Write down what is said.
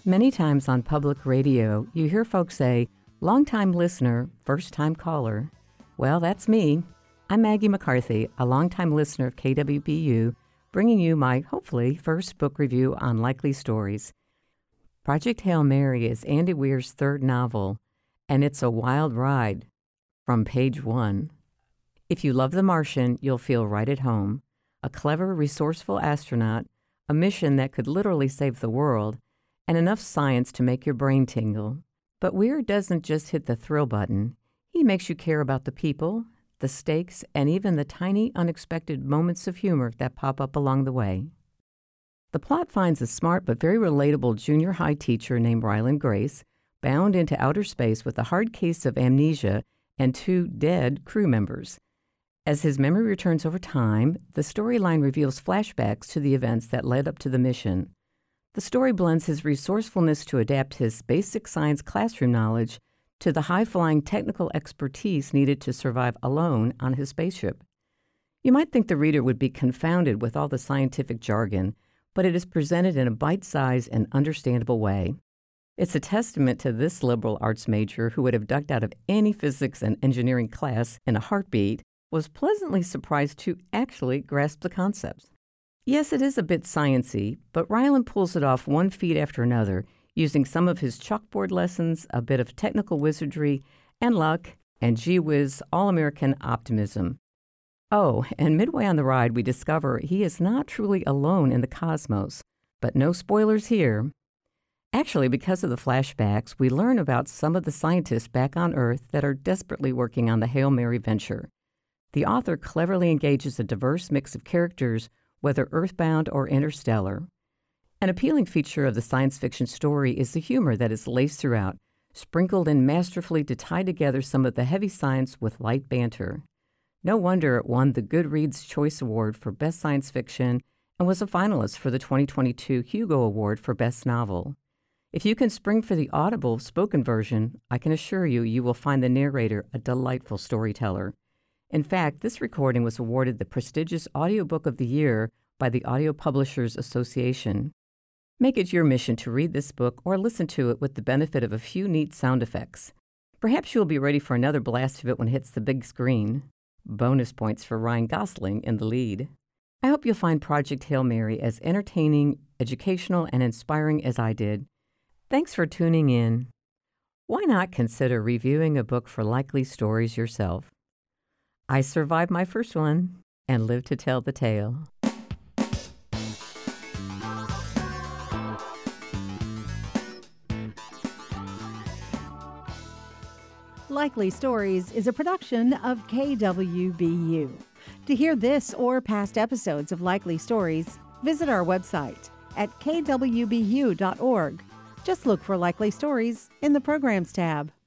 Many times on public radio, you hear folks say, long-time listener, first-time caller. Well, that's me. I'm Maggie McCarthy, a longtime listener of KWBU, bringing you my, hopefully, first book review on Likely Stories. Project Hail Mary is Andy Weir's third novel, and it's a wild ride from page one. If you love The Martian, you'll feel right at home. A clever, resourceful astronaut, a mission that could literally save the world, and enough science to make your brain tingle. But Weir doesn't just hit the thrill button. He makes you care about the people, the stakes, and even the tiny, unexpected moments of humor that pop up along the way. The plot finds a smart but very relatable junior high teacher named Ryland Grace bound into outer space with a hard case of amnesia and 2 dead crew members. As his memory returns over time, the storyline reveals flashbacks to the events that led up to the mission. The story blends his resourcefulness to adapt his basic science classroom knowledge to the high-flying technical expertise needed to survive alone on his spaceship. You might think the reader would be confounded with all the scientific jargon, but it is presented in a bite-sized and understandable way. It's a testament to this liberal arts major who would have ducked out of any physics and engineering class in a heartbeat, was pleasantly surprised to actually grasp the concepts. Yes, it is a bit sciencey, but Ryland pulls it off one feat after another, using some of his chalkboard lessons, a bit of technical wizardry, and luck, and gee whiz, all-American optimism. Oh, and midway on the ride, we discover he is not truly alone in the cosmos, but no spoilers here. Actually, because of the flashbacks, we learn about some of the scientists back on Earth that are desperately working on the Hail Mary venture. The author cleverly engages a diverse mix of characters, whether earthbound or interstellar. An appealing feature of the science fiction story is the humor that is laced throughout, sprinkled in masterfully to tie together some of the heavy science with light banter. No wonder it won the Goodreads Choice Award for Best Science Fiction and was a finalist for the 2022 Hugo Award for Best Novel. If you can spring for the Audible spoken version, I can assure you you will find the narrator a delightful storyteller. In fact, this recording was awarded the prestigious Audiobook of the Year by the Audio Publishers Association. Make it your mission to read this book or listen to it with the benefit of a few neat sound effects. Perhaps you'll be ready for another blast of it when it hits the big screen. Bonus points for Ryan Gosling in the lead. I hope you'll find Project Hail Mary as entertaining, educational, and inspiring as I did. Thanks for tuning in. Why not consider reviewing a book for Likely Stories yourself? I survived my first one and lived to tell the tale. Likely Stories is a production of KWBU. To hear this or past episodes of Likely Stories, visit our website at kwbu.org. Just look for Likely Stories in the Programs tab.